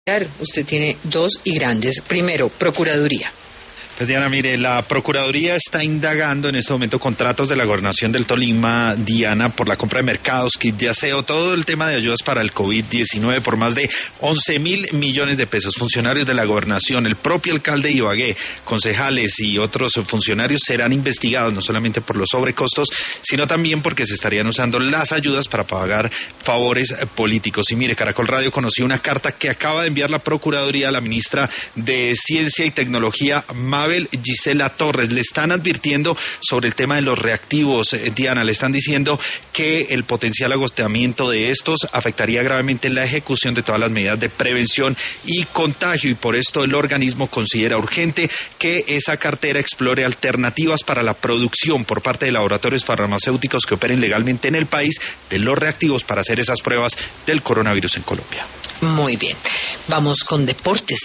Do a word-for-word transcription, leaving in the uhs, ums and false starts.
Usted tiene dos y grandes. Primero, Procuraduría. Pues Diana, mire, la Procuraduría está indagando en este momento contratos de la Gobernación del Tolima, Diana, por la compra de mercados, kit de aseo, todo el tema de ayudas para el COVID diecinueve por más de once mil millones de pesos. Funcionarios de la Gobernación, el propio alcalde de Ibagué, concejales y otros funcionarios serán investigados no solamente por los sobrecostos, sino también porque se estarían usando las ayudas para pagar favores políticos. Y mire, Caracol Radio conoció una carta que acaba de enviar la Procuraduría a la ministra de Ciencia y Tecnología, Mabel Gisela Torres. Le están advirtiendo sobre el tema de los reactivos, eh, Diana, le están diciendo que el potencial agotamiento de estos afectaría gravemente la ejecución de todas las medidas de prevención y contagio, y por esto el organismo considera urgente que esa cartera explore alternativas para la producción por parte de laboratorios farmacéuticos que operen legalmente en el país de los reactivos para hacer esas pruebas del coronavirus en Colombia. Muy bien, vamos con deportes.